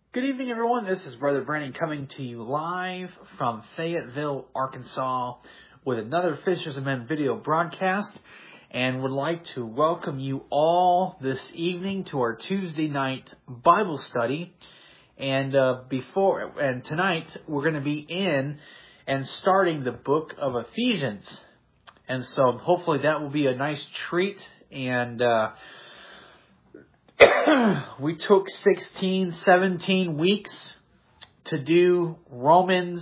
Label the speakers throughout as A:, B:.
A: Good evening, everyone. This is Brother Brandon coming to you live from Fayetteville, Arkansas, with another Fishers of Men video broadcast, and would like to welcome you all this evening to our Tuesday night Bible study. And tonight we're going to be in and starting the book of Ephesians, and so hopefully that will be a nice treat. And we took 17 weeks to do Romans,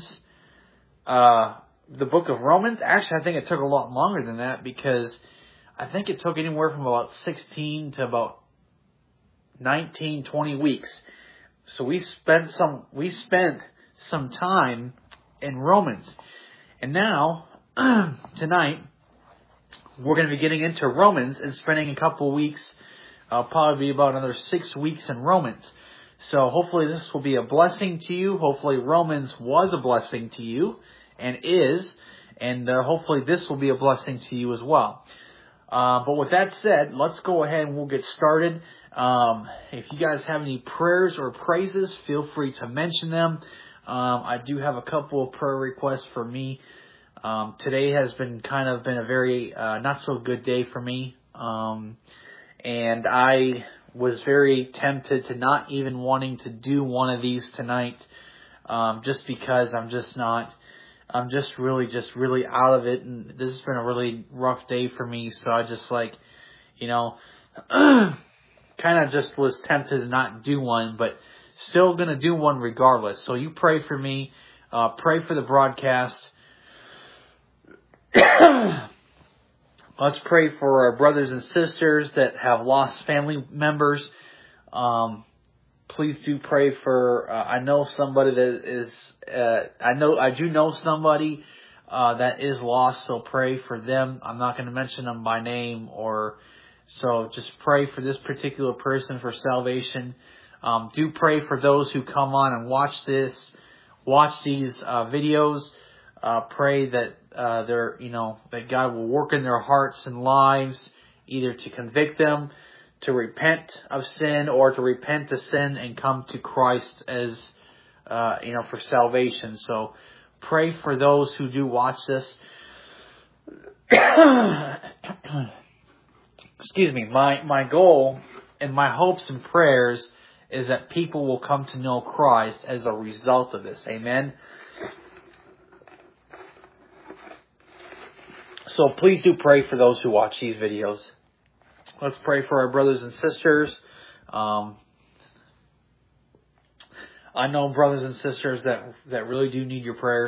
A: the book of Romans. Actually, I think it took a lot longer than that, because I think it took anywhere from about 16 to about 19, 20 weeks. So we spent some time in Romans. And now, tonight, we're going to be getting into Romans and spending a couple weeks, probably about another 6 weeks in Romans. So hopefully this will be a blessing to you. Hopefully Romans was a blessing to you and is. And hopefully this will be a blessing to you as well. But with that said, let's go ahead and we'll get started. If you guys have any prayers or praises, feel free to mention them. I do have a couple of prayer requests for me. Today has been a very not so good day for me. And I was very tempted to not even wanting to do one of these tonight, just because I'm just really out of it, and this has been a really rough day for me. So I just kind of just was tempted to not do one, but still gonna do one regardless. So you pray for me, pray for the broadcast. Let's pray for our brothers and sisters that have lost family members. Please do pray for, I know somebody that is, I do know somebody that is lost, so pray for them. I'm not going to mention them by name, so just pray for this particular person for salvation. Do pray for those who come on and watch these videos. Pray that that God will work in their hearts and lives, either to convict them, to repent of sin, or to repent of sin and come to Christ as for salvation. So pray for those who do watch this. Excuse me. My goal and my hopes and prayers is that people will come to know Christ as a result of this. Amen. So please do pray for those who watch these videos. Let's pray for our brothers and sisters. I know brothers and sisters that really do need your prayers.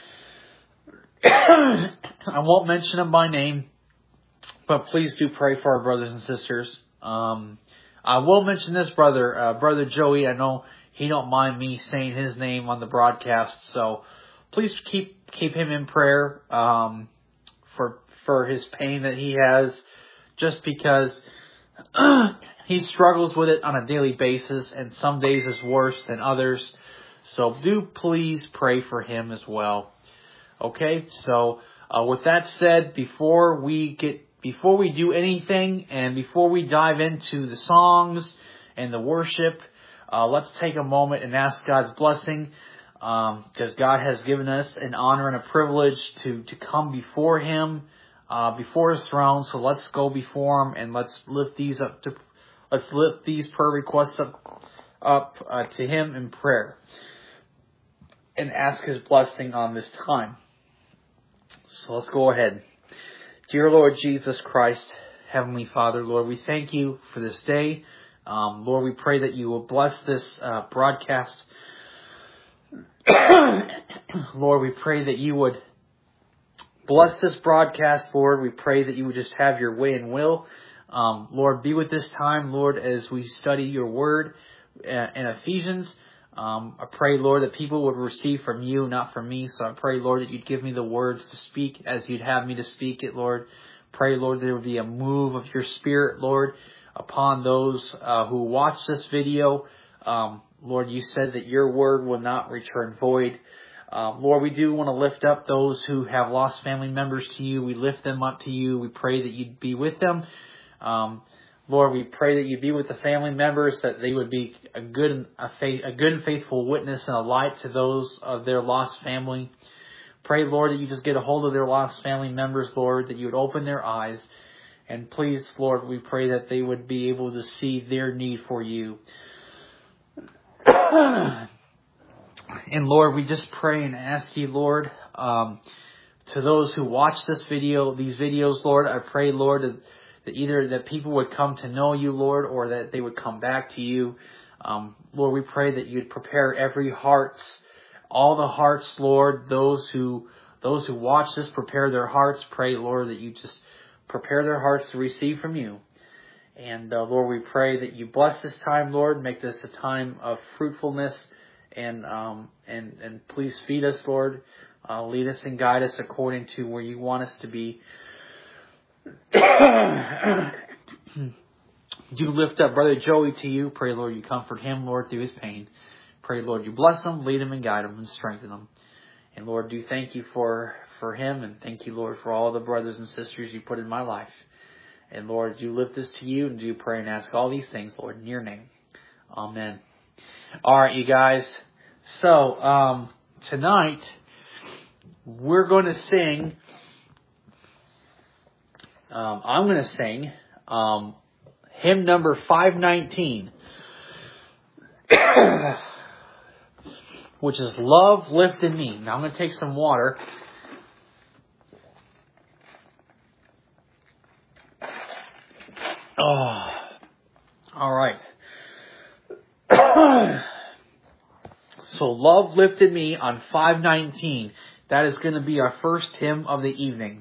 A: I won't mention them by name, but please do pray for our brothers and sisters. I will mention this brother Joey. I know he don't mind me saying his name on the broadcast, so please keep him in prayer. For his pain that he has, just because he struggles with it on a daily basis, and some days is worse than others. So do please pray for him as well. Okay, so with that said, before we do anything, and before we dive into the songs and the worship, let's take a moment and ask God's blessing. Because God has given us an honor and a privilege to come before Him, before His throne. So let's go before Him and let's lift these prayer requests up to Him in prayer and ask His blessing on this time. So let's go ahead. Dear Lord Jesus Christ, Heavenly Father, Lord, we thank you for this day. Lord, we pray that you will bless this broadcast. Lord, we pray that you would bless this broadcast, Lord. We pray that you would just have your way and will. Lord, be with this time, Lord, as we study your word in Ephesians. I pray, Lord, that people would receive from you, not from me. So I pray, Lord, that you'd give me the words to speak as you'd have me to speak it, Lord. Pray, Lord, there would be a move of your Spirit, Lord, upon those who watch this video. Lord, you said that your word will not return void. Lord, we do want to lift up those who have lost family members to you. We lift them up to you. We pray that you'd be with them. Lord, we pray that you be with the family members, that they would be a good and faithful witness and a light to those of their lost family. Pray, Lord, that you just get a hold of their lost family members, Lord, that you would open their eyes. And please, Lord, we pray that they would be able to see their need for you. And Lord, we just pray and ask you, Lord, to those who watch these videos, Lord, I pray, Lord, that either that people would come to know you, Lord, or that they would come back to you. Lord, we pray that you'd prepare every hearts, all the hearts, Lord, those who watch this, prepare their hearts. Pray, Lord, that you just prepare their hearts to receive from you. And Lord, we pray that you bless this time, Lord, make this a time of fruitfulness, and please feed us, Lord. Lead us and guide us according to where you want us to be. Do lift up Brother Joey to you. Pray, Lord, you comfort him, Lord, through his pain. Pray, Lord, you bless him, lead him, and guide him, and strengthen him. And Lord, do thank you for him, and thank you, Lord, for all the brothers and sisters you put in my life. And Lord, do lift this to you, and do pray and ask all these things, Lord, in your name. Amen. All right, you guys. So, tonight, we're going to sing, I'm going to sing hymn number 519, which is Love Lifted Me. Now I'm going to take some water. Oh, all right. So Love Lifted Me on 519. That is going to be our first hymn of the evening.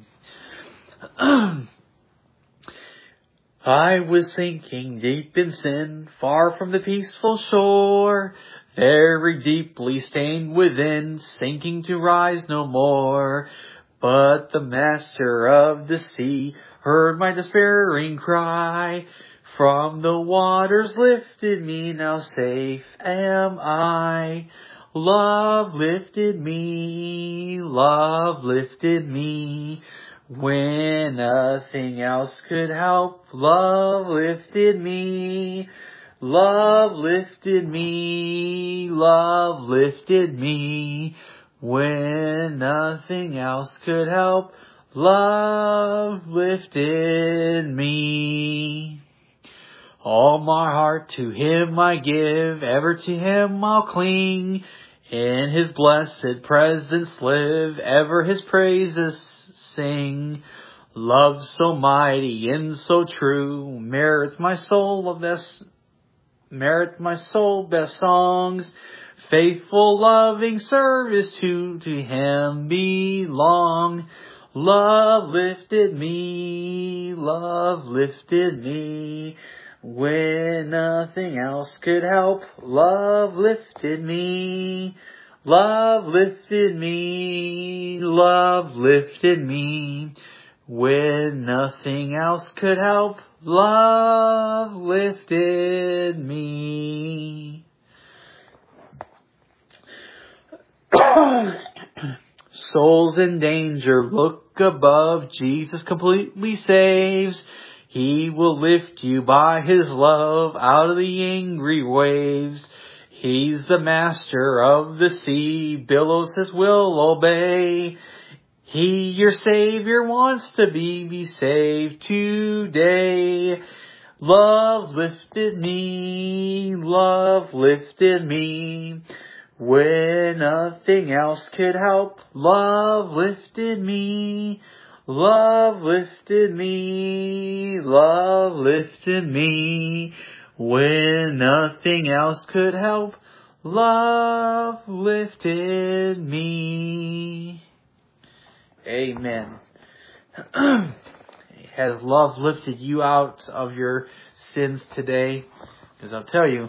A: I was sinking deep in sin, far from the peaceful shore, very deeply stained within, sinking to rise no more. But the master of the sea heard my despairing cry. From the waters lifted me, now safe am I. Love lifted me, love lifted me. When nothing else could help, love lifted me. Love lifted me, love lifted me. When nothing else could help, love lifted me. All my heart to him I give, ever to him I'll cling. In his blessed presence live, ever his praises sing. Love so mighty and so true, merits my soul best songs. Faithful loving service to him belong. Love lifted me, love lifted me. When nothing else could help, love lifted me. Love lifted me, love lifted me. When nothing else could help, love lifted me. Souls in danger, look above. Jesus completely saves. He will lift you by his love out of the angry waves. He's the master of the sea, billows his will obey. He, your Savior, wants to be saved today. Love lifted me, love lifted me. When nothing else could help, love lifted me. Love lifted me, love lifted me. When nothing else could help, love lifted me. Amen. Has love lifted you out of your sins today? Because I'll tell you,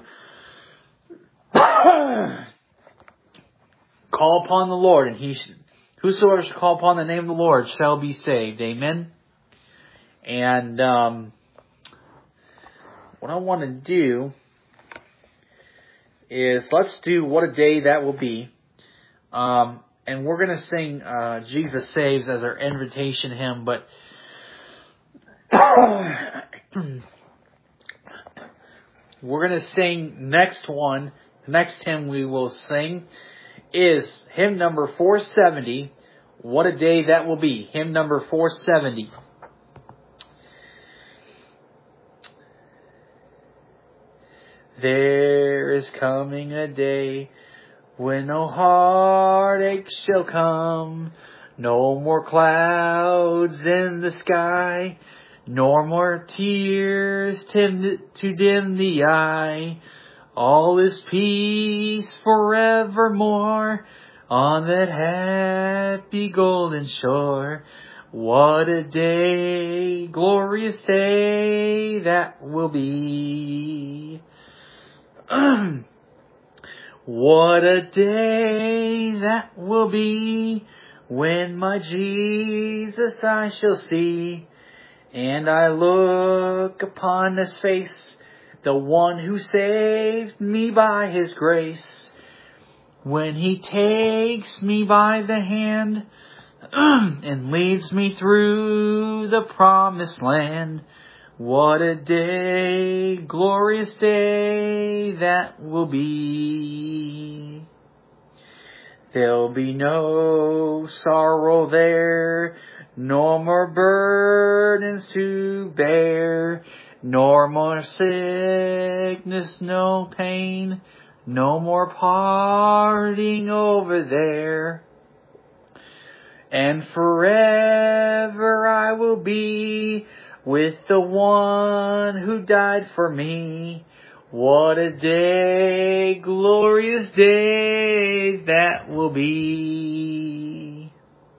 A: call upon the Lord, and whosoever shall call upon the name of the Lord shall be saved. Amen. And what I want to do is, let's do What a Day That Will Be. And we're going to sing Jesus Saves as our invitation hymn. But we're going to sing next one. The next hymn we will sing is hymn number 470. What a day that will be. Hymn number 470. There is coming a day when no heartache shall come, no more clouds in the sky, nor more tears to dim the eye. All is peace forevermore on that happy golden shore. What a day, glorious day that will be. What a day that will be when my Jesus I shall see, and I look upon His face, the one who saved me by His grace. When He takes me by the hand and leads me through the promised land. What a day, glorious day that will be. There'll be no sorrow there, no more burdens to bear, nor more sickness, no pain, no more parting over there. And forever I will be with the one who died for me. What a day, glorious day that will be.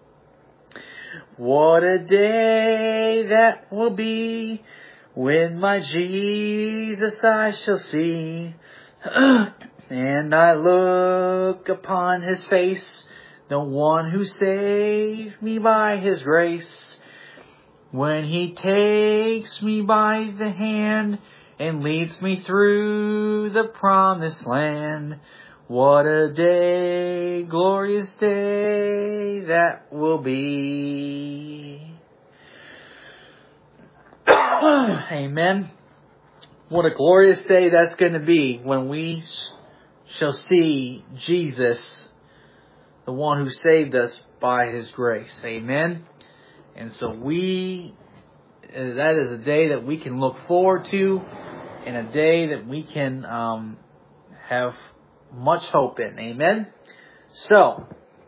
A: What a day that will be when my Jesus I shall see. And I look upon His face, the one who saved me by His grace. When He takes me by the hand and leads me through the promised land. What a day, glorious day that will be. Amen. What a glorious day that's going to be when we shall see Jesus, the one who saved us by His grace. Amen. And so that is a day that we can look forward to, and a day that we can have much hope in. Amen. So,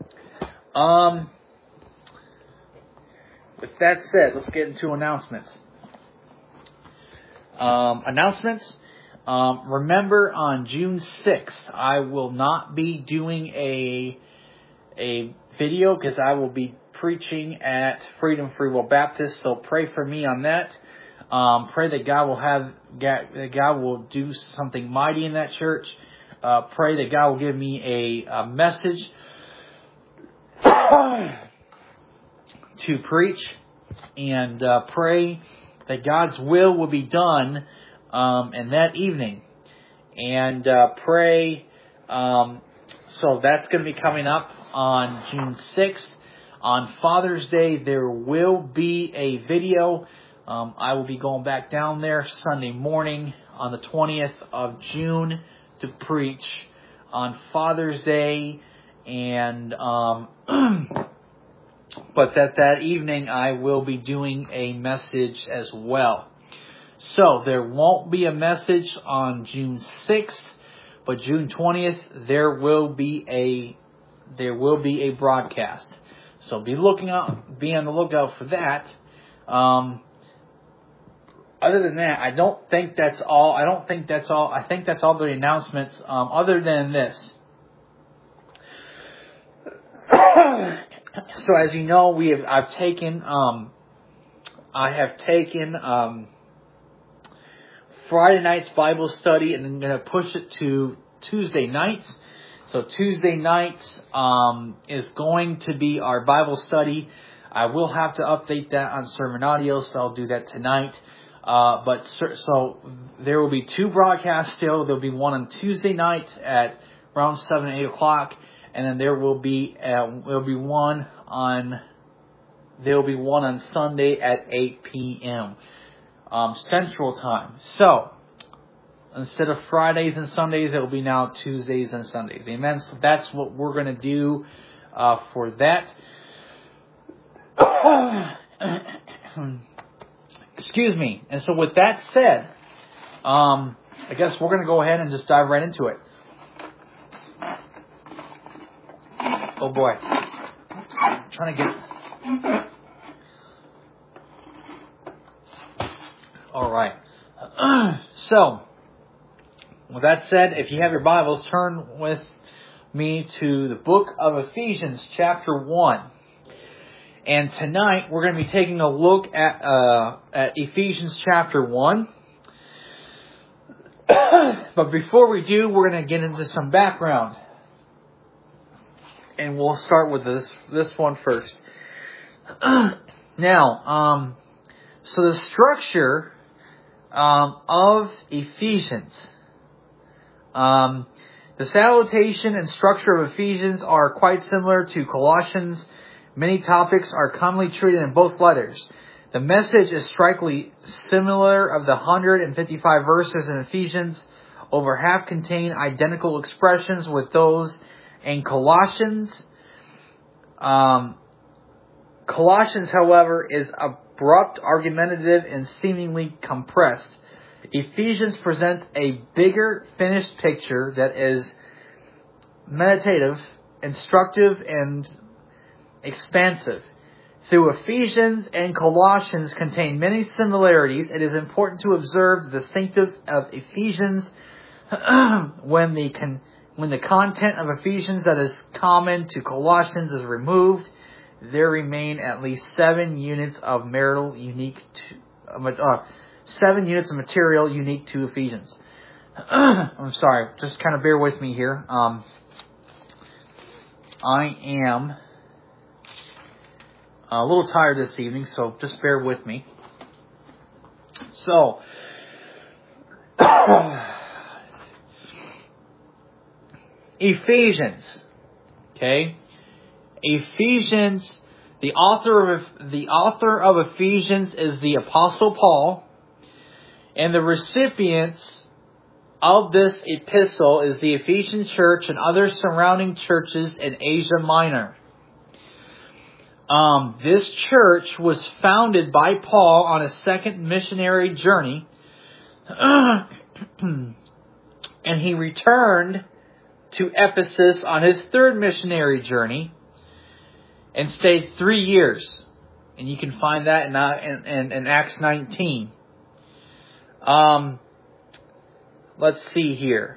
A: with that said, let's get into announcements. Remember, on June 6th, I will not be doing a video because I will be preaching at Freedom Free Will Baptist. So pray for me on that. Pray that God will do something mighty in that church. Pray that God will give me a message to preach, and pray that God's will be done in that evening. And pray. So that's going to be coming up on June 6th. On Father's Day, there will be a video. I will be going back down there Sunday morning on the 20th of June to preach on Father's Day. And but that evening I will be doing a message as well. So there won't be a message on June 6th, but June 20th there will be a broadcast. So be on the lookout for that. Other than that, I don't think that's all. I think that's all the announcements. Other than this. So as you know, I have taken Friday night's Bible study, and I'm going to push it to Tuesday nights. So Tuesday nights is going to be our Bible study. I will have to update that on Sermon Audio, so I'll do that tonight. So there will be two broadcasts still. There'll be one on Tuesday night at around 7 and 8 o'clock, and then there will be one on Sunday at 8 p.m. Central Time. So instead of Fridays and Sundays, it will be now Tuesdays and Sundays. Amen. So that's what we're going to do for that. Excuse me. And so with that said, I guess we're going to go ahead and just dive right into it. Oh boy. I'm trying to get... Alright. So, with that said, if you have your Bibles, turn with me to the book of Ephesians chapter 1. And tonight we're going to be taking a look at Ephesians chapter 1. But before we do, we're going to get into some background. And we'll start with this one first. Now, so the structure of Ephesians. The salutation and structure of Ephesians are quite similar to Colossians. Many topics are commonly treated in both letters. The message is strikingly similar. Of the 155 verses in Ephesians, over half contain identical expressions with those in Colossians. Colossians, however, is abrupt, argumentative, and seemingly compressed. Ephesians presents a bigger, finished picture that is meditative, instructive, and expansive. Through Ephesians and Colossians contain many similarities, it is important to observe the distinctives of Ephesians when the content of Ephesians that is common to Colossians is removed. There remain at least 7 units of material unique to Ephesians. I'm sorry, just kind of bear with me here. I am a little tired this evening, so just bear with me. So, Ephesians. Okay? Ephesians, the author of Ephesians is the Apostle Paul, and the recipients of this epistle is the Ephesian church and other surrounding churches in Asia Minor. This church was founded by Paul on a second missionary journey, and he returned to Ephesus on his third missionary journey and stayed 3 years. And you can find that in Acts 19. Let's see here.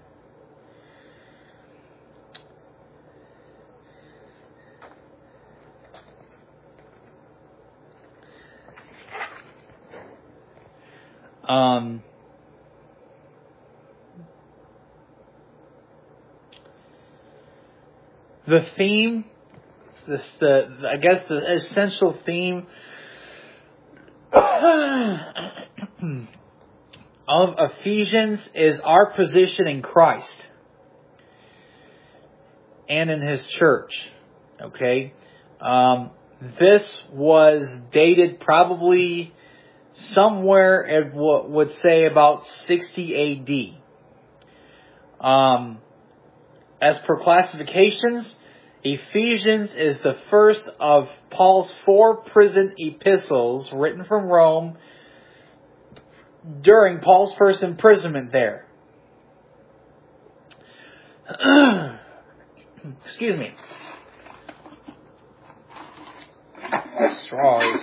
A: The theme, I guess the essential theme of Ephesians is our position in Christ and in His church. Okay? This was dated probably somewhere at what would say about 60 AD. As per classifications, Ephesians is the first of Paul's 4 prison epistles written from Rome during Paul's first imprisonment there. Excuse me. Straws.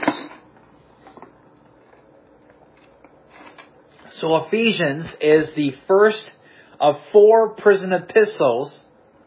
A: So Ephesians is the first of 4 prison epistles.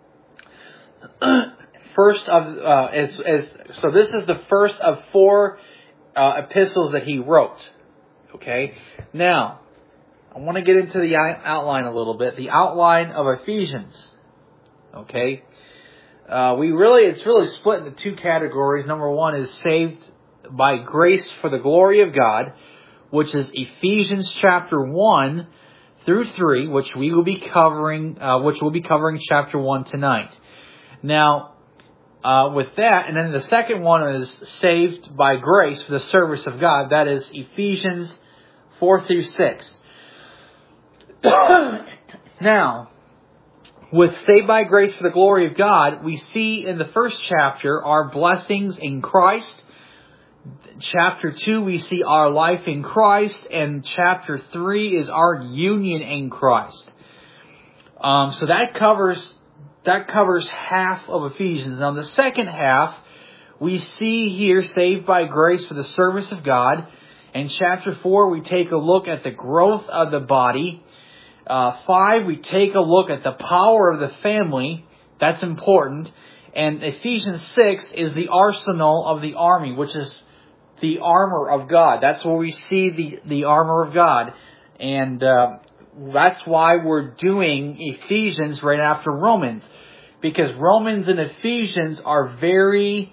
A: So this is the first of 4 epistles that he wrote. Okay. Now, I want to get into the outline a little bit. The outline of Ephesians. Okay. It's really split into 2 categories. Number 1 is saved by grace for the glory of God, which is Ephesians chapter 1 through 3, which we will be covering. Which we'll be covering chapter 1 tonight. Now, with that, and then the second one is saved by grace for the service of God. That is Ephesians 4 through 6. Now, with saved by grace for the glory of God, we see in the first chapter our blessings in Christ. Chapter 2, we see our life in Christ. And chapter 3 is our union in Christ. So that covers half of Ephesians. Now the second half, we see here saved by grace for the service of God. In chapter 4, we take a look at the growth of the body. 5, we take a look at the power of the family. That's important. And Ephesians 6 is the arsenal of the army, which is the armor of God. That's where we see the armor of God. And that's why we're doing Ephesians right after Romans. Because Romans and Ephesians are very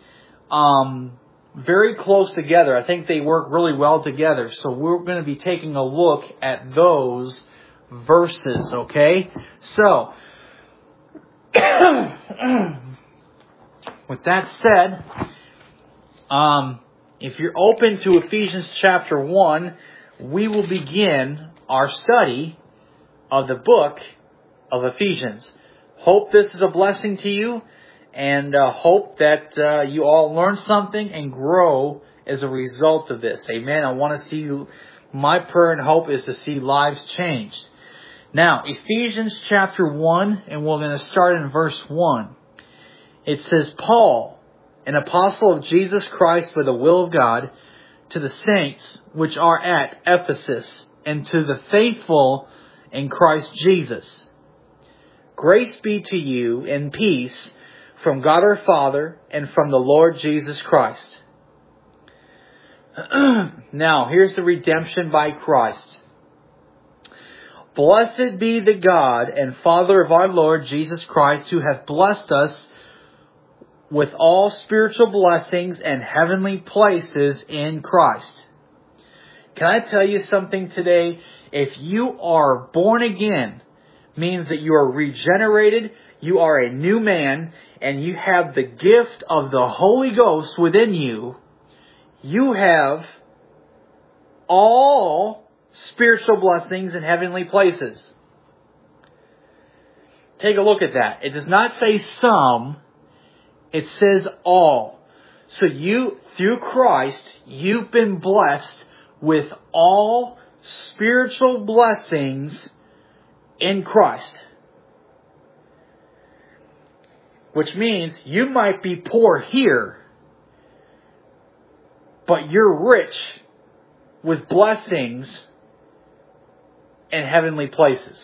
A: close together. I think they work really well together. So we're going to be taking a look at those verses, okay? So, with that said, if you're open to Ephesians chapter 1, we will begin our study of the book of Ephesians. Hope this is a blessing to you, and hope that you all learn something and grow as a result of this. Amen. I want to see you. My prayer and hope is to see lives changed. Now, Ephesians chapter 1, and we're going to start in verse 1. It says, Paul, an apostle of Jesus Christ by the will of God, to the saints which are at Ephesus, and to the faithful in Christ Jesus. Grace be to you and peace from God our Father and from the Lord Jesus Christ. Now, here's the redemption by Christ. Blessed be the God and Father of our Lord Jesus Christ, who hath blessed us with all spiritual blessings and heavenly places in Christ. Can I tell you something today? If you are born again, means that you are regenerated, you are a new man, and you have the gift of the Holy Ghost within you, you have all spiritual blessings in heavenly places. Take a look at that. It does not say some, it says all. So you, through Christ, you've been blessed with all spiritual blessings in Christ. Which means you might be poor here, but you're rich with blessings in heavenly places.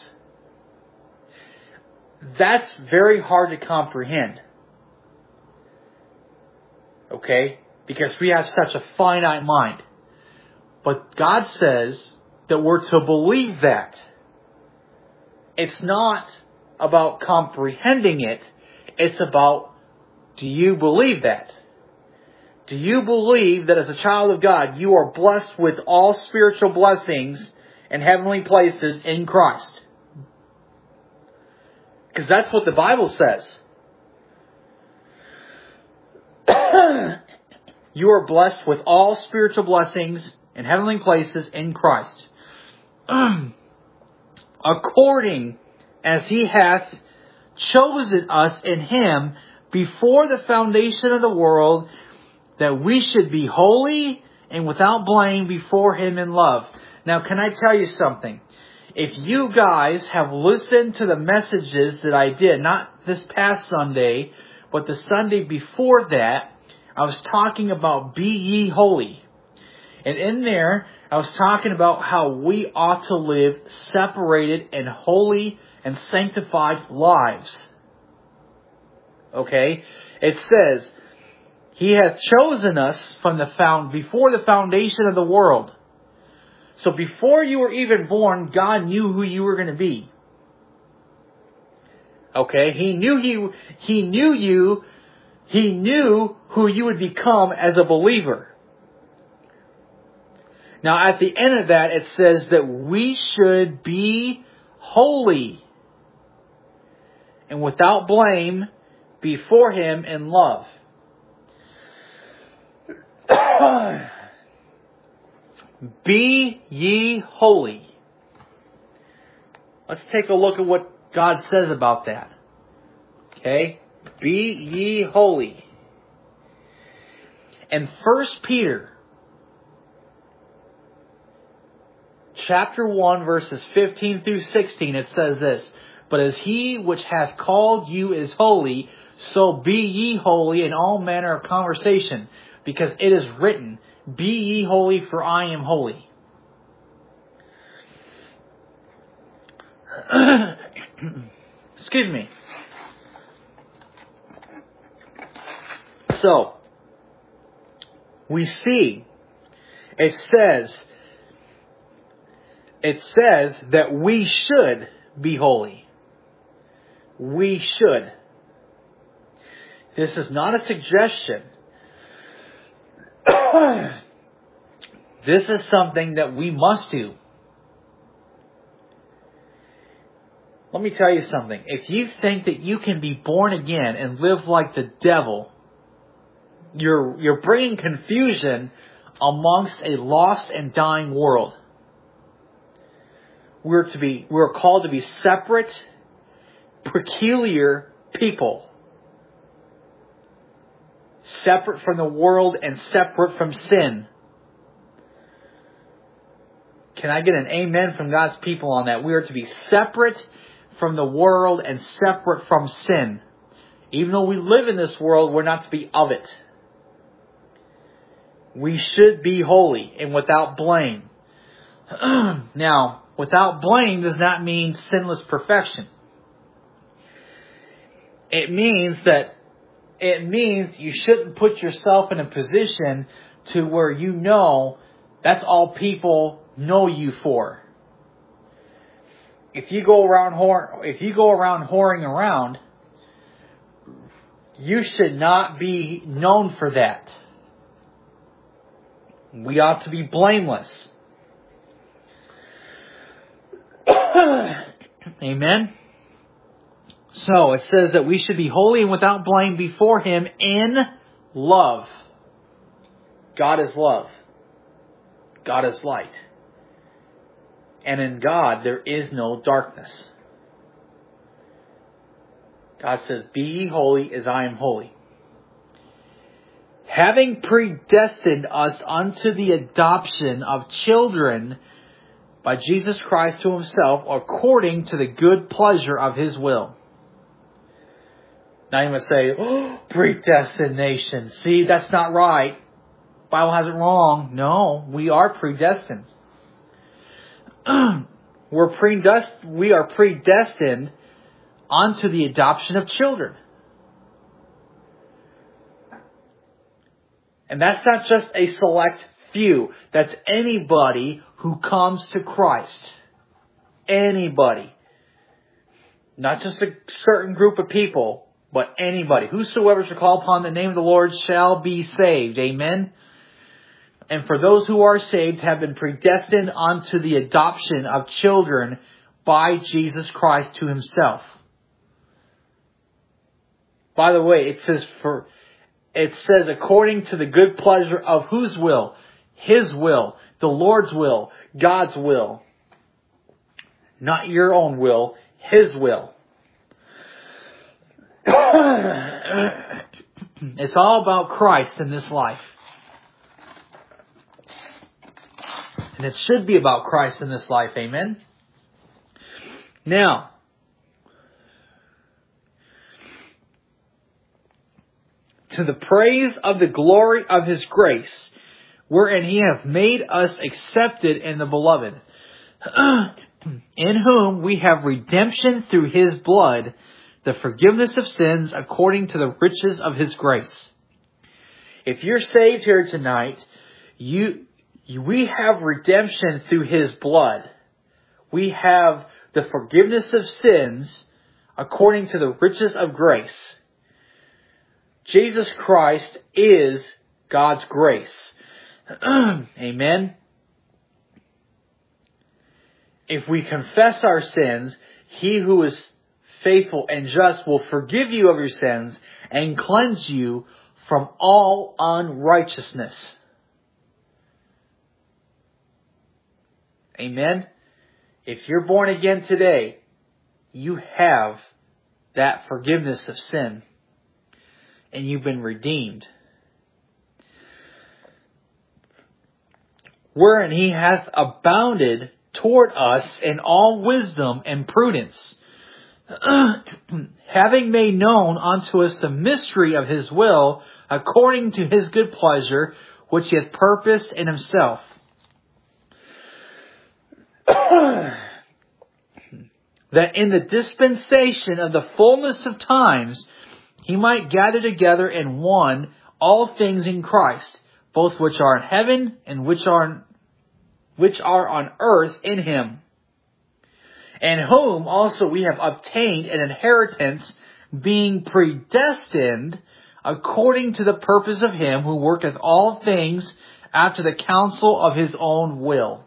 A: That's very hard to comprehend. Okay? Because we have such a finite mind. But God says that we're to believe that. It's not about comprehending it. It's about, do you believe that? Do you believe that as a child of God, you are blessed with all spiritual blessings and heavenly places in Christ? Because that's what the Bible says. You are blessed with all spiritual blessings and heavenly places in Christ. According as He hath chosen us in Him before the foundation of the world, that we should be holy and without blame before Him in love. Now, can I tell you something? If you guys have listened to the messages that I did, not this past Sunday, but the Sunday before that, I was talking about be ye holy. And in there, I was talking about how we ought to live separated and holy and sanctified lives. Okay? It says, He hath chosen us from before the foundation of the world. So before you were even born, God knew who you were going to be. Okay? He knew you. He knew who you would become as a believer. Now at the end of that, it says that we should be holy and without blame before Him in love. Be ye holy. Let's take a look at what God says about that. Okay? Be ye holy. In 1 Peter chapter 1 verses 15 through 16, it says this, But as he which hath called you is holy, so be ye holy in all manner of conversation, because it is written, Be ye holy, for I am holy. Excuse me. So, we see, it says that we should be holy. We should. This is not a suggestion. This is something that we must do. Let me tell you something. If you think that you can be born again and live like the devil, you're bringing confusion amongst a lost and dying world. We're called to be separate, peculiar people. Separate from the world and separate from sin. Can I get an amen from God's people on that? We are to be separate from the world and separate from sin. Even though we live in this world, we're not to be of it. We should be holy and without blame. Now, without blame does not mean sinless perfection. It means you shouldn't put yourself in a position to where you know that's all people know you for. If you go around whoring around, you should not be known for that. We ought to be blameless. Amen. So it says that we should be holy and without blame before Him in love. God is love. God is light. And in God there is no darkness. God says, Be ye holy as I am holy. Having predestined us unto the adoption of children by Jesus Christ to Himself, according to the good pleasure of His will. Now you must say, predestination. See, that's not right. Bible has it wrong. No, we are predestined. We are predestined unto the adoption of children. And that's not just a select few. That's anybody who comes to Christ. Anybody. Not just a certain group of people, but anybody. Whosoever shall call upon the name of the Lord shall be saved. Amen. And for those who are saved have been predestined unto the adoption of children by Jesus Christ to Himself. By the way, it says according to the good pleasure of whose will? His will. The Lord's will. God's will. Not your own will. His will. It's all about Christ in this life. And it should be about Christ in this life. Amen? Now, to the praise of the glory of His grace, wherein He hath made us accepted in the Beloved, in whom we have redemption through His blood, the forgiveness of sins according to the riches of His grace. If you're saved here tonight, we have redemption through His blood. We have the forgiveness of sins according to the riches of grace. Jesus Christ is God's grace. Amen. If we confess our sins, He who is faithful and just will forgive you of your sins and cleanse you from all unrighteousness. Amen. If you're born again today, you have that forgiveness of sin. And you've been redeemed. Wherein He hath abounded toward us in all wisdom and prudence, having made known unto us the mystery of His will, according to His good pleasure, which He hath purposed in Himself. That in the dispensation of the fullness of times, He might gather together in one all things in Christ, both which are in heaven and which are on earth in Him. And whom also we have obtained an inheritance, being predestined according to the purpose of Him who worketh all things after the counsel of His own will.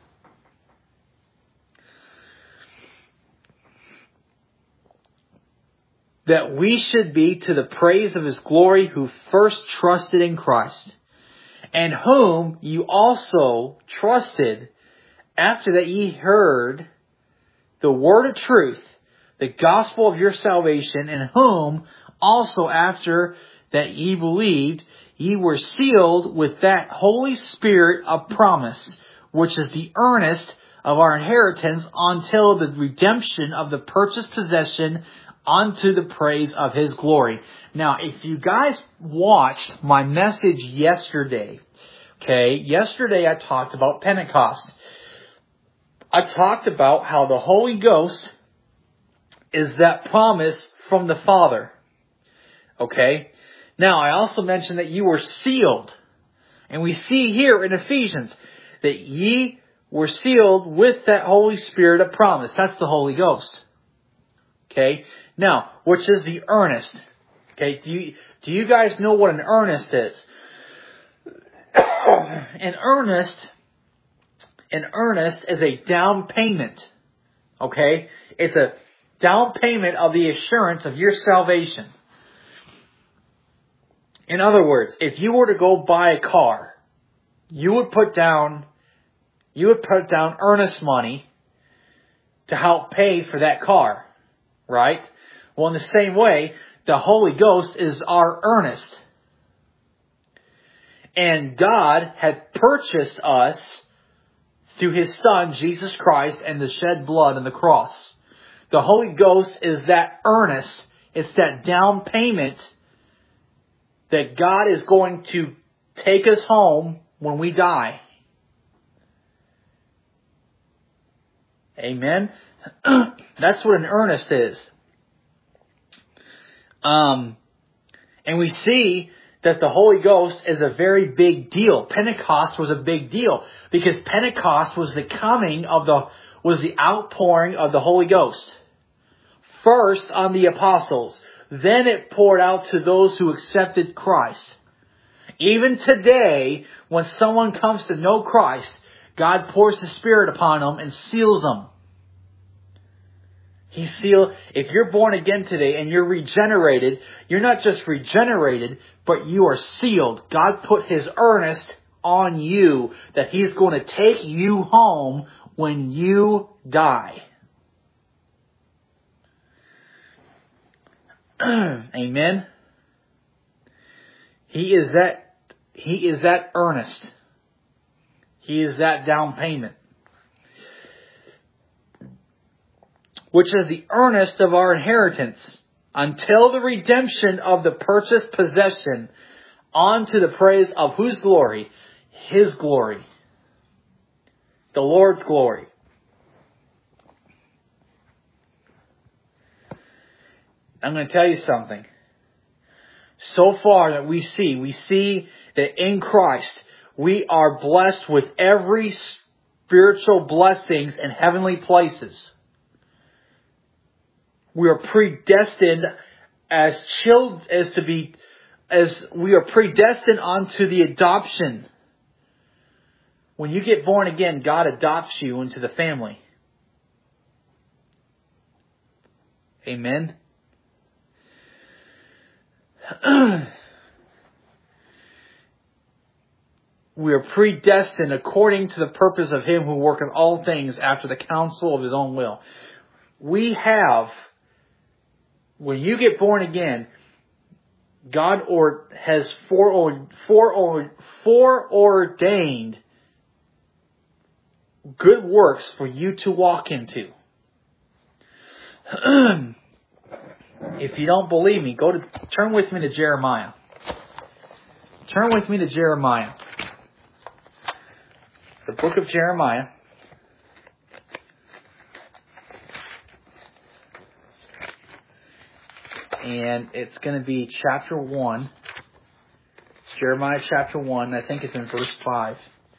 A: That we should be to the praise of His glory, who first trusted in Christ, and whom you also trusted after that ye heard the word of truth, the gospel of your salvation, and whom also after that ye believed, ye were sealed with that Holy Spirit of promise, which is the earnest of our inheritance until the redemption of the purchased possession, unto the praise of His glory. Now, if you guys watched my message yesterday, yesterday I talked about Pentecost. I talked about how the Holy Ghost is that promise from the Father. Now, I also mentioned that you were sealed. And we see here in Ephesians that ye were sealed with that Holy Spirit of promise. That's the Holy Ghost. Now, which is the earnest? Do you guys know what an earnest is? An earnest is a down payment. It's a down payment of the assurance of your salvation. In other words, if you were to go buy a car, you would put down earnest money to help pay for that car, right? Well, in the same way, the Holy Ghost is our earnest. And God had purchased us through His Son, Jesus Christ, and the shed blood on the cross. The Holy Ghost is that earnest. It's that down payment that God is going to take us home when we die. Amen? That's what an earnest is. And we see that the Holy Ghost is a very big deal. Pentecost was a big deal because Pentecost was the outpouring of the Holy Ghost. First on the apostles, then it poured out to those who accepted Christ. Even today, when someone comes to know Christ, God pours His Spirit upon them and seals them. If you're born again today and you're regenerated, you're not just regenerated, but you are sealed. God put His earnest on you that He's going to take you home when you die. Amen. He is that earnest. He is that down payment, which is the earnest of our inheritance, until the redemption of the purchased possession, unto the praise of whose glory? His glory. The Lord's glory. I'm going to tell you something. So far that we see that in Christ, we are blessed with every spiritual blessings in heavenly places. We are predestined as we are predestined unto the adoption. When you get born again, God adopts you into the family. Amen. we are predestined according to the purpose of Him who worketh all things after the counsel of His own will. We have, when you get born again, God has foreordained good works for you to walk into. If you don't believe me, turn with me to Jeremiah. Turn with me to Jeremiah. The book of Jeremiah. And it's going to be chapter 1. It's Jeremiah chapter 1. I think it's in verse 5.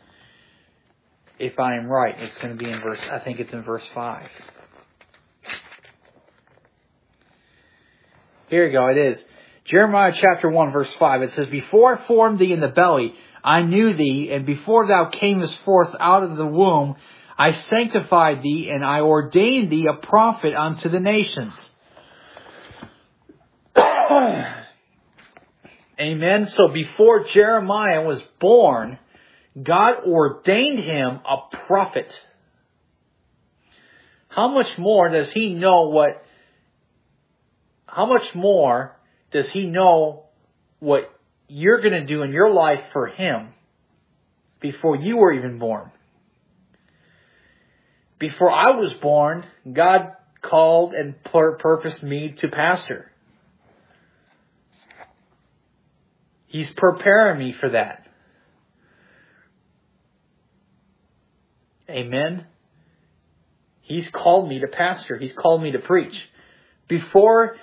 A: If I am right, it's going to be in I think it's in verse 5. Here you go, it is. Jeremiah chapter 1 verse 5. It says, Before I formed thee in the belly, I knew thee, and before thou camest forth out of the womb, I sanctified thee, and I ordained thee a prophet unto the nations. Amen. So before Jeremiah was born, God ordained him a prophet. How much more does He know what you're going to do in your life for Him before you were even born? Before I was born, God called and purposed me to pastor. He's preparing me for that. Amen. He's called me to pastor. He's called me to preach. Before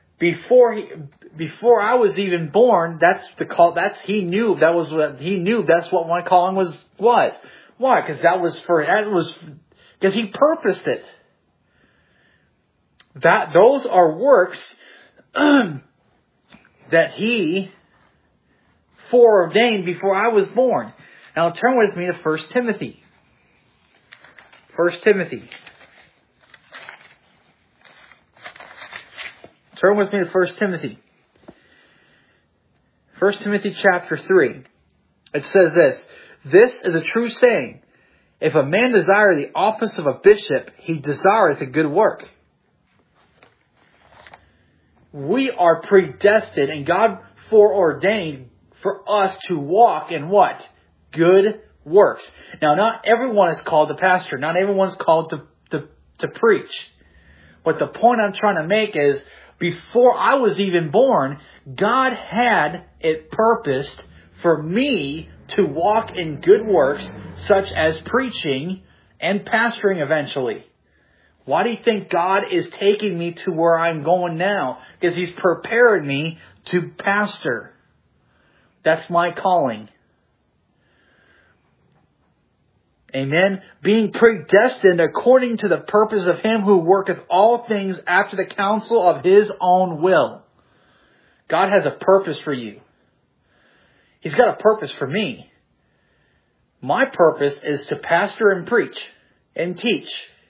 A: I was even born, that's the call. He knew that's what my calling was. Why? Because He purposed it. Those are works that He foreordained before I was born. Now turn with me to 1 Timothy. 1 Timothy. Turn with me to 1 Timothy. 1 Timothy chapter 3. It says this. This is a true saying. If a man desire the office of a bishop, he desireth a good work. We are predestined, and God foreordained for us to walk in what? Good works. Now, not everyone is called to pastor. Not everyone's called to preach. But the point I'm trying to make is, before I was even born, God had it purposed for me to walk in good works, such as preaching and pastoring eventually. Why do you think God is taking me to where I'm going now? Because He's prepared me to pastor. That's my calling. Amen. Being predestined according to the purpose of Him who worketh all things after the counsel of His own will. God has a purpose for you. He's got a purpose for me. My purpose is to pastor and preach and teach.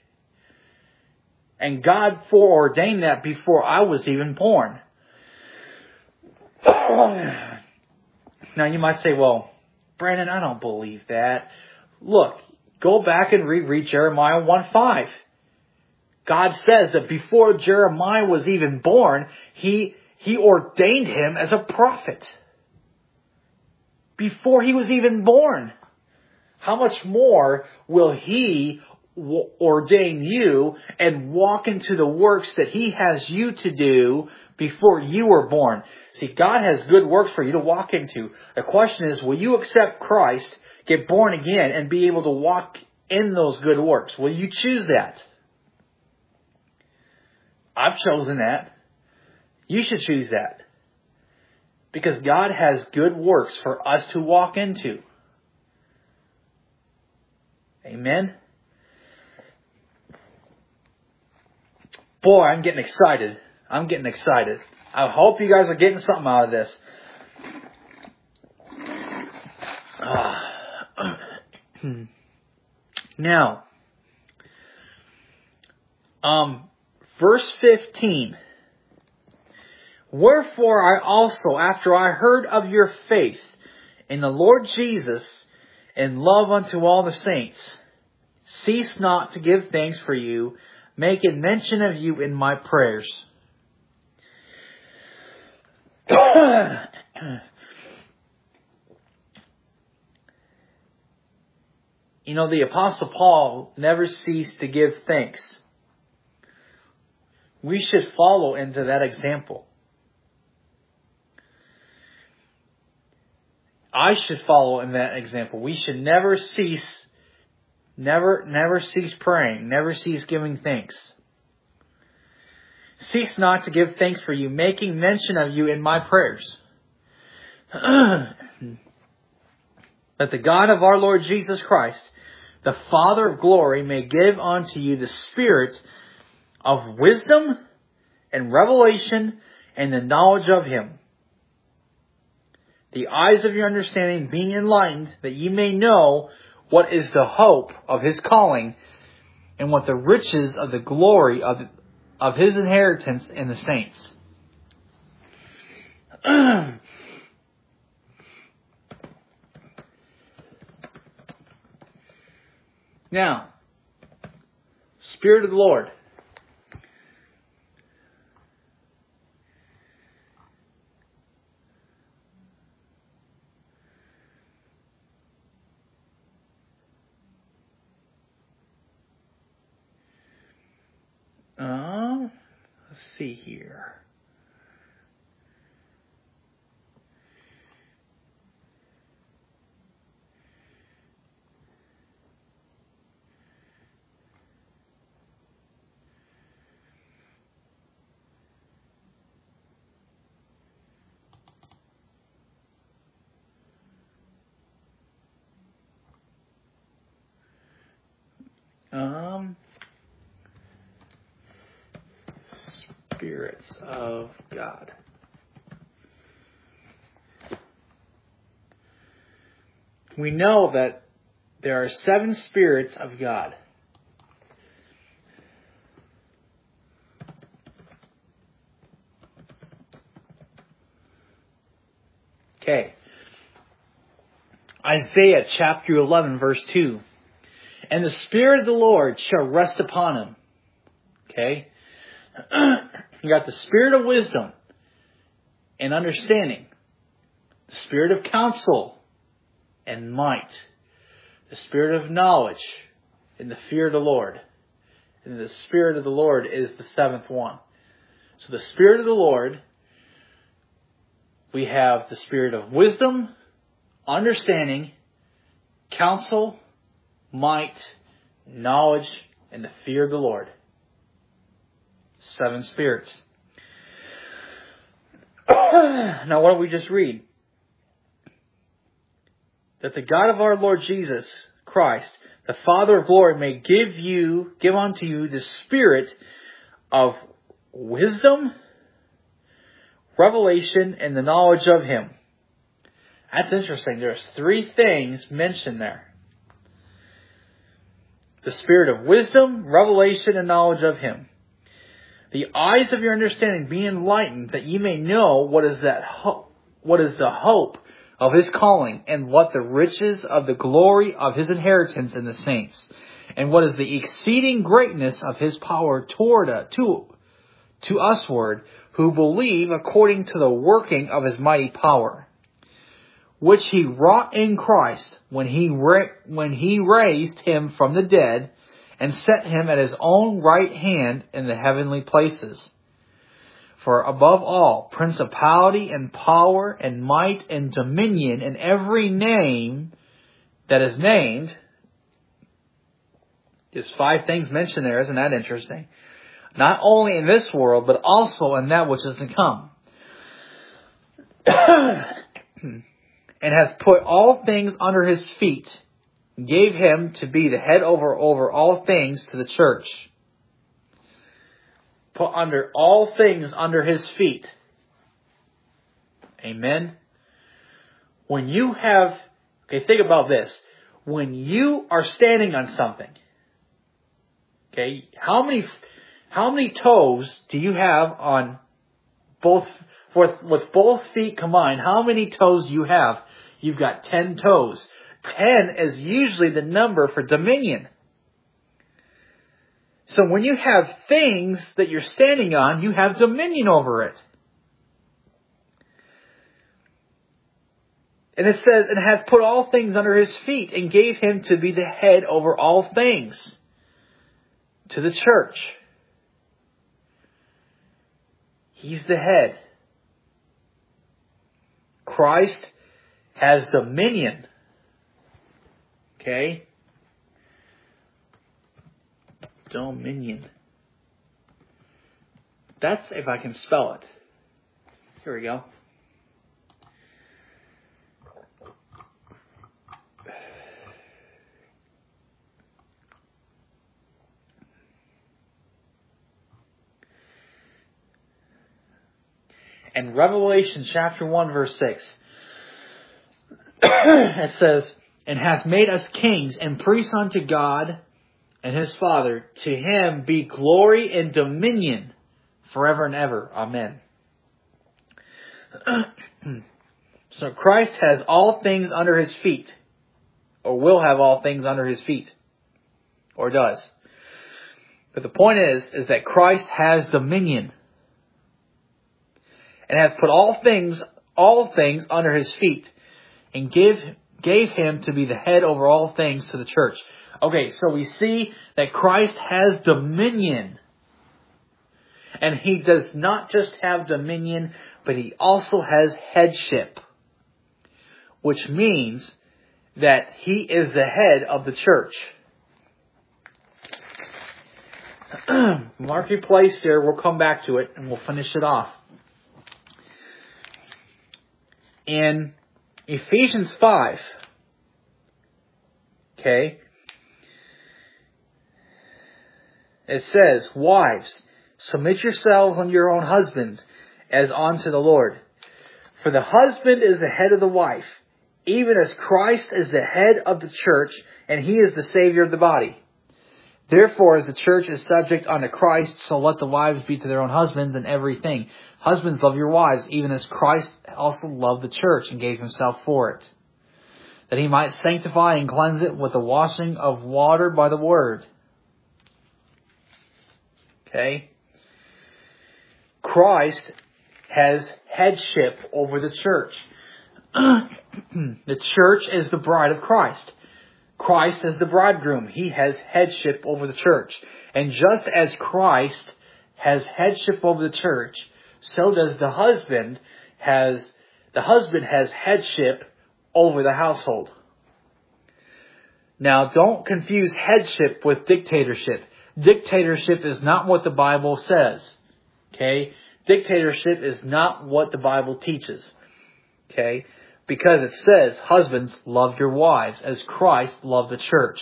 A: And God foreordained that before I was even born. Now you might say, well, Brandon, I don't believe that. Look, go back and reread Jeremiah 1:5. God says that before Jeremiah was even born, He ordained him as a prophet. Before he was even born. How much more will He ordain you and walk into the works that He has you to do before you were born? See, God has good works for you to walk into. The question is, will you accept Christ, get born again, and be able to walk in those good works? Will you choose that? I've chosen that. You should choose that. Because God has good works for us to walk into. Amen? Boy, I'm getting excited. I hope you guys are getting something out of this. Now, verse 15. Wherefore I also, after I heard of your faith in the Lord Jesus and love unto all the saints. Cease not to give thanks for you, making mention of you in my prayers. You know, the Apostle Paul never ceased to give thanks. We should follow into that example. I should follow in that example. We should never cease praying, never cease giving thanks. Cease not to give thanks for you, making mention of you in my prayers. That the God of our Lord Jesus Christ, the Father of glory, may give unto you the spirit of wisdom and revelation and the knowledge of Him. The eyes of your understanding being enlightened, that ye may know what is the hope of His calling, and what the riches of the glory of His inheritance in the saints. Now, Spirit of the Lord. Let's see here. Spirits of God. We know that there are 7 spirits of God. Okay. Isaiah chapter 11 verse 2. And the Spirit of the Lord shall rest upon him. Okay. You got the spirit of wisdom and understanding. The spirit of counsel and might. The spirit of knowledge and the fear of the Lord. And the Spirit of the Lord is the 7th one. So the Spirit of the Lord, we have the spirit of wisdom, understanding, counsel, might, knowledge, and the fear of the Lord. 7 spirits. Now what did we just read? That the God of our Lord Jesus Christ, the Father of glory, may give unto you the spirit of wisdom, revelation, and the knowledge of Him. That's interesting. There's 3 things mentioned there. The spirit of wisdom, revelation, and knowledge of Him. The eyes of your understanding be enlightened, that ye may know what is the hope of His calling, and what the riches of the glory of His inheritance in the saints, and what is the exceeding greatness of His power to usward, who believe according to the working of His mighty power, which He wrought in Christ when He raised Him from the dead, and set Him at His own right hand in the heavenly places. For above all, principality and power and might and dominion and every name that is named. There's 5 things mentioned there. Isn't that interesting? Not only in this world, but also in that which is to come. And hath put all things under His feet, gave Him to be the head over all things to the church. Put under all things under His feet. Amen. When you have, think about this. When you are standing on something, how many toes do you have on both, with both feet combined? How many toes do you have? You've got 10 toes. 10 is usually the number for dominion. So when you have things that you're standing on, you have dominion over it. And it says, and hath put all things under his feet, and gave him to be the head over all things to the church. He's the head. Christ has dominion. Okay? Dominion. That's if I can spell it. Here we go. In Revelation chapter 1 verse 6, it says, and hath made us kings and priests unto God and his Father. To him be glory and dominion forever and ever. Amen. So Christ has all things under his feet. Or will have all things under his feet. Or does. But the point is that Christ has dominion. And hath put all things under his feet. And gave him to be the head over all things to the church. Okay, so we see that Christ has dominion. And he does not just have dominion, but he also has headship. Which means that he is the head of the church. Mark your place there. We'll come back to it and we'll finish it off. In Ephesians 5, okay, it says, wives, submit yourselves unto your own husbands as unto the Lord. For the husband is the head of the wife, even as Christ is the head of the church, and he is the Savior of the body. Therefore, as the church is subject unto Christ, so let the wives be to their own husbands in everything. Husbands, love your wives, even as Christ also loved the church and gave himself for it, that he might sanctify and cleanse it with the washing of water by the word. Okay? Christ has headship over the church. The church is the bride of Christ. Christ is the bridegroom. He has headship over the church. And just as Christ has headship over the church, so does the husband has headship over the household. Now, don't confuse headship with dictatorship. Dictatorship is not what the Bible says. Okay? Dictatorship is not what the Bible teaches. Okay? Because it says, husbands, love your wives as Christ loved the church.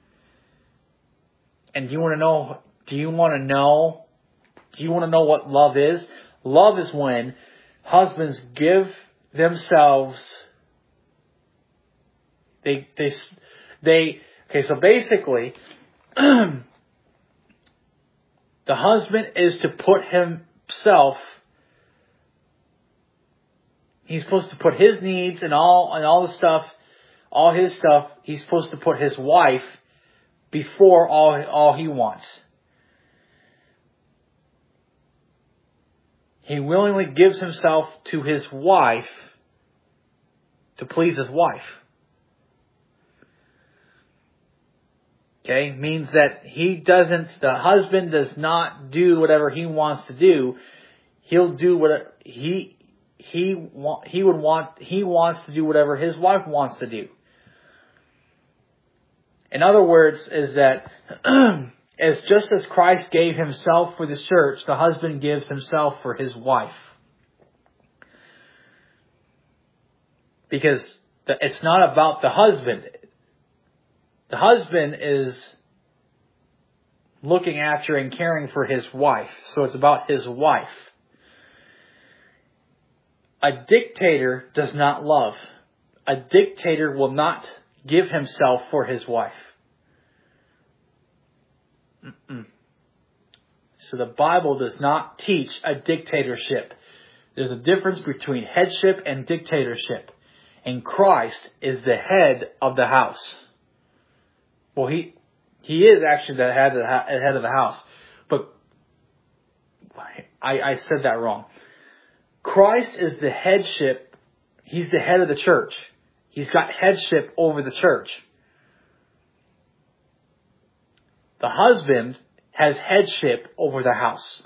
A: And do you want to know what love is? Love is when husbands give themselves, okay, so basically, the husband is to put himself, he's supposed to put his needs and all the stuff, all his stuff, he's supposed to put his wife before all he wants. He willingly gives himself to his wife to please his wife. Okay? Means that the husband does not do whatever he wants to do. He'll do what he wants to do whatever his wife wants to do. In other words, is that as just as Christ gave himself for the church, the husband gives himself for his wife. Because it's not about the husband. The husband is looking after and caring for his wife. So it's about his wife. A dictator does not love. A dictator will not give himself for his wife. So the Bible does not teach a dictatorship. There's a difference between headship and dictatorship. And Christ is the head of the house. Well, he is actually the head of the house. But I said that wrong. Christ is the headship. He's the head of the church. He's got headship over the church. The husband has headship over the house.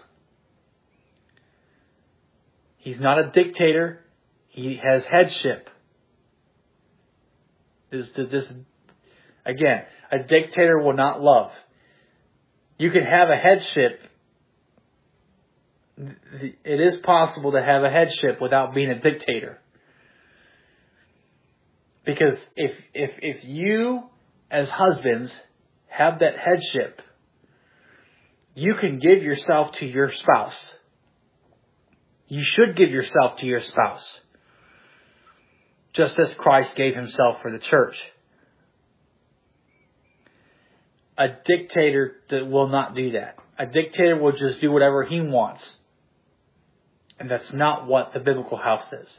A: He's not a dictator. He has headship. Again, a dictator will not love. You can have a headship. It is possible to have a headship without being a dictator. Because if you, as husbands, have that headship, you can give yourself to your spouse. You should give yourself to your spouse. Just as Christ gave himself for the church. A dictator will not do that. A dictator will just do whatever he wants. And that's not what the biblical house is.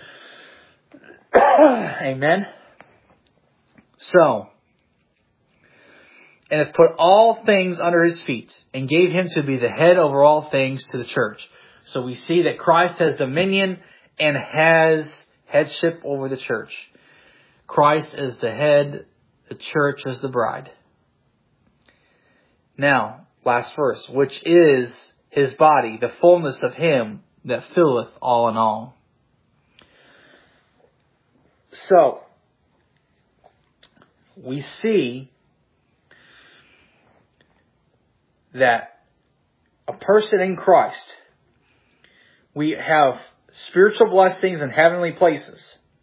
A: Amen? So, and hath put all things under his feet, and gave him to be the head over all things to the church. So we see that Christ has dominion and has headship over the church. Christ is the head, the church is the bride. Now, last verse, which is his body, the fullness of him that filleth all in all. So, we see that a person in Christ, we have spiritual blessings in heavenly places.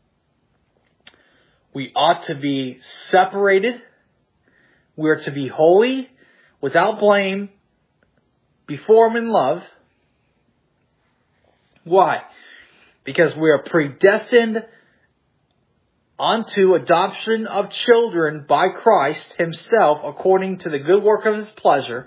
A: We ought to be separated. We are to be holy, without blame, before Him in love. Why? Because we are predestined unto adoption of children by Christ Himself, according to the good work of His pleasure.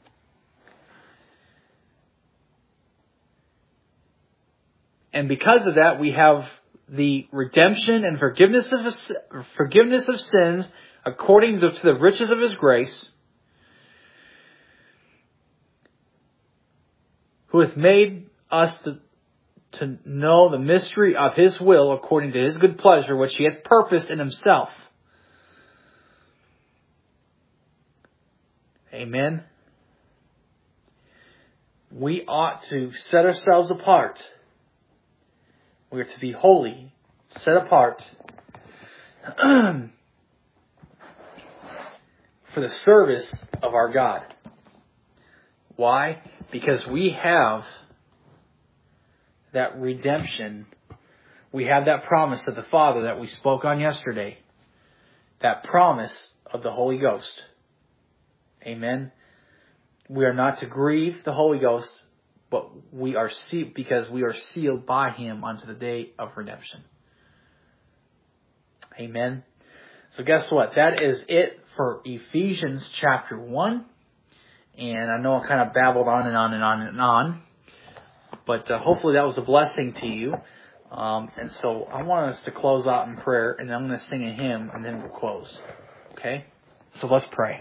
A: And because of that, we have the redemption and forgiveness of sins according to the riches of His grace, who hath made us to know the mystery of His will according to His good pleasure, which He hath purposed in Himself. Amen. We ought to set ourselves apart. We are to be holy, set apart for the service of our God. Why? Because we have that redemption. We have that promise of the Father that we spoke on yesterday. That promise of the Holy Ghost. Amen. We are not to grieve the Holy Ghost, but we are sealed because we are sealed by Him unto the day of redemption. Amen. So guess what? That is it for Ephesians chapter 1. And I know I kind of babbled on and on and on and on. But hopefully that was a blessing to you. And so I want us to close out in prayer. And I'm going to sing a hymn and then we'll close. Okay? So let's pray.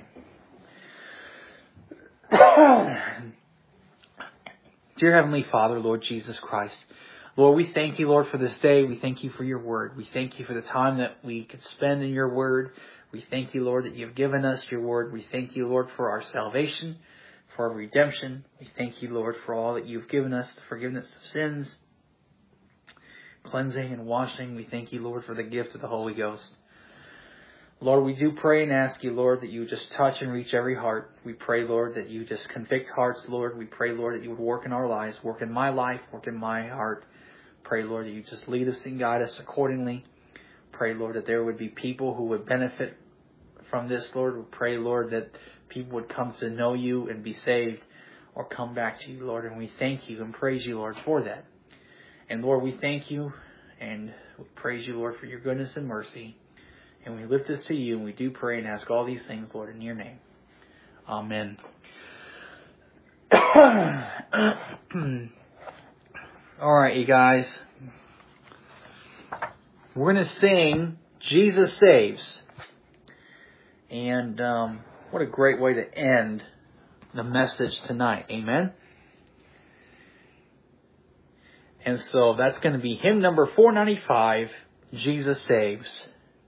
A: Dear Heavenly Father, Lord Jesus Christ, Lord, we thank You, Lord, for this day. We thank You for Your word. We thank You for the time that we could spend in Your word. We thank You, Lord, that You've given us Your word. We thank You, Lord, for our salvation, for our redemption. We thank You, Lord, for all that You've given us, the forgiveness of sins, cleansing and washing. We thank You, Lord, for the gift of the Holy Ghost. Lord, we do pray and ask You, Lord, that You would just touch and reach every heart. We pray, Lord, that You just convict hearts, Lord. We pray, Lord, that You would work in our lives, work in my life, work in my heart. Pray, Lord, that You just lead us and guide us accordingly. Pray, Lord, that there would be people who would benefit from this, Lord. We pray, Lord, that people would come to know You and be saved or come back to You, Lord. And we thank You and praise You, Lord, for that. And Lord, we thank You and we praise You, Lord, for Your goodness and mercy. And we lift this to You, and we do pray and ask all these things, Lord, in Your name. Amen. All right, you guys. we're going to sing Jesus Saves. And what a great way to end the message tonight. Amen. And so that's going to be hymn number 495, Jesus Saves.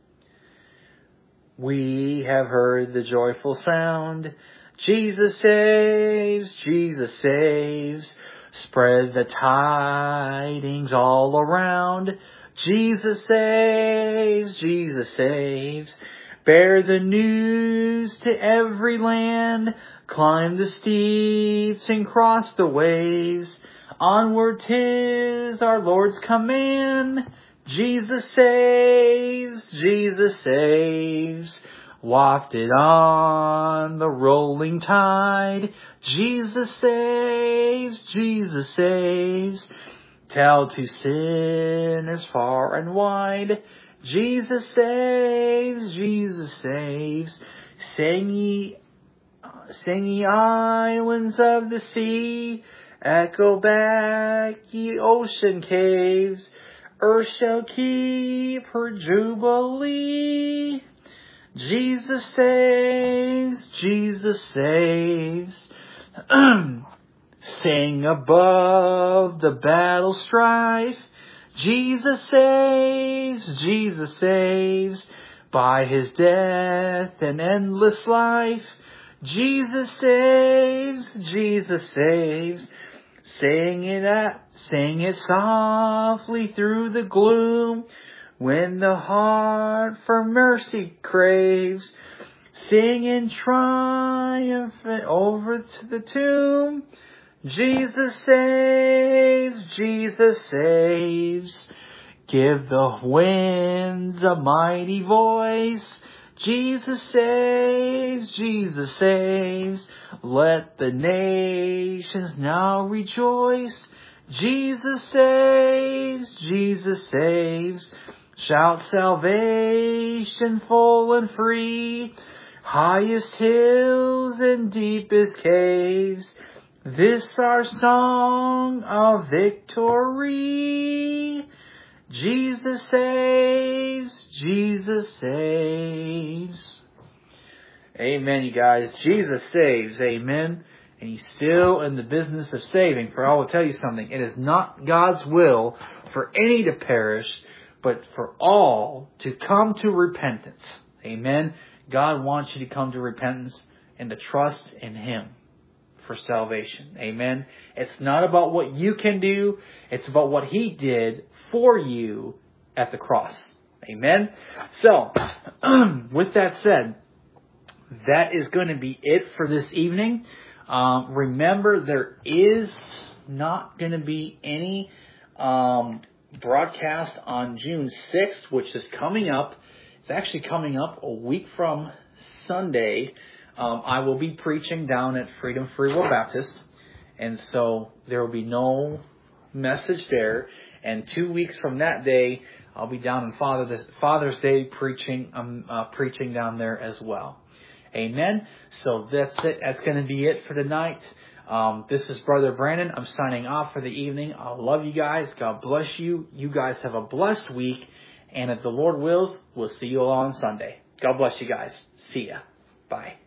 A: We have heard the joyful sound. Jesus saves, Jesus saves. Spread the tidings all around. Jesus saves, Jesus saves. Bear the news to every land. Climb the steeps and cross the ways. Onward 'tis our Lord's command. Jesus saves, Jesus saves. Wafted on the rolling tide. Jesus saves, Jesus saves. Tell to sinners far and wide. Jesus saves, Jesus saves. Sing ye islands of the sea. Echo back ye ocean caves. Earth shall keep her jubilee. Jesus saves, Jesus saves. Sing above the battle strife. Jesus saves, Jesus saves. By his death and endless life. Jesus saves, Jesus saves. Sing it softly through the gloom. When the heart for mercy craves. Sing in triumph over to the tomb. Jesus saves, Jesus saves. Give the winds a mighty voice. Jesus saves, Jesus saves. Let the nations now rejoice. Jesus saves, Jesus saves. Shout salvation full and free. Highest hills and deepest caves. This our song of victory. Jesus saves, Jesus saves. Amen, you guys. Jesus saves, amen. And he's still in the business of saving. For I will tell you something. It is not God's will for any to perish, but for all to come to repentance. Amen. God wants you to come to repentance and to trust in him for salvation. Amen. It's not about what you can do. It's about what he did for you at the cross. Amen. So, with that said, that is going to be it for this evening. Remember, there is not going to be any broadcast on June 6th, which is coming up. It's actually coming up a week from Sunday. I will be preaching down at Freedom Free Will Baptist, and so there will be no message there. And 2 weeks from that day, I'll be down on Father's Day preaching down there as well. Amen. So that's it. That's going to be it for tonight. This is Brother Brandon. I'm signing off for the evening. I love you guys. God bless you. You guys have a blessed week. And if the Lord wills, we'll see you all on Sunday. God bless you guys. See ya. Bye.